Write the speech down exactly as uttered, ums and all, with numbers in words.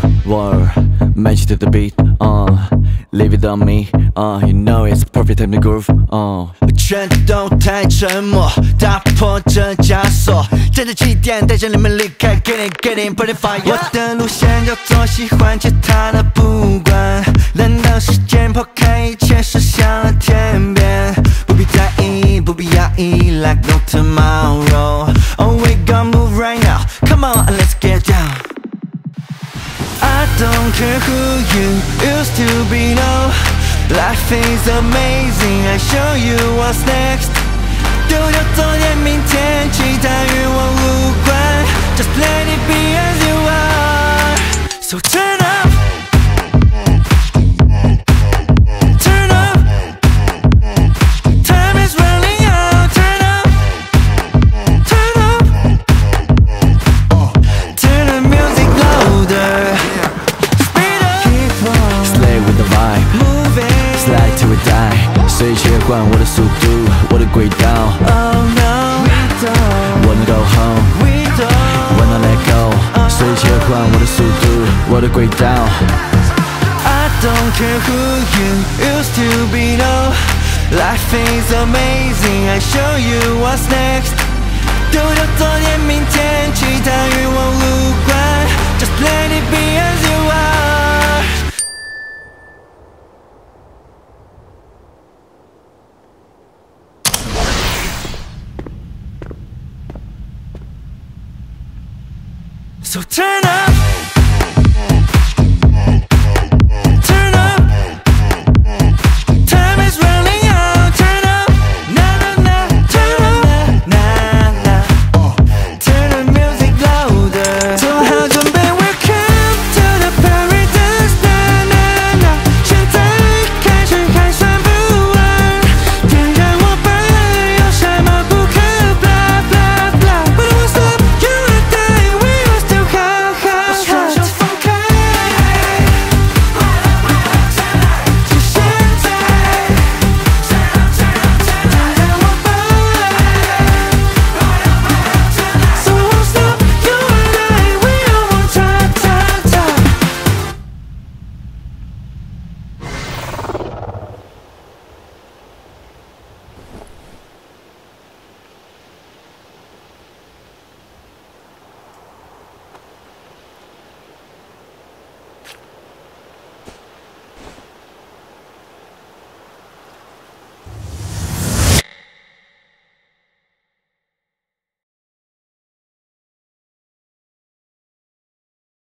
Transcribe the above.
Word, match to the beat, uh Leave it on me, uh You know it's perfect time to groove, uh 全都太沉默，打破这枷锁，站在起点，带着你们离开 Get it, get it, put it fire 我的路线叫做喜欢其他的不管，难道时间抛开一切驶向了天边，不必在意，不必压抑 Like no tomorrow Oh we gon' move right now Come on, let's get down I don't care who you used to be, no Life is amazing, I show you what's next 丢掉昨天明天，其他与我无关 Just let it be as you are So turn up Turn up Time is running out Turn up Turn up Turn the music louder Speed up Slay with the vibe Slide till we die 随切换我的速度我的轨道 Oh no We don't Wanna go home We don't Wanna let go 随切换我的速度我的轨道 I don't care who you used to be, no Life is amazing I show you what's next 丢掉昨天明天其他与我无关 Just let it be as you are So turn up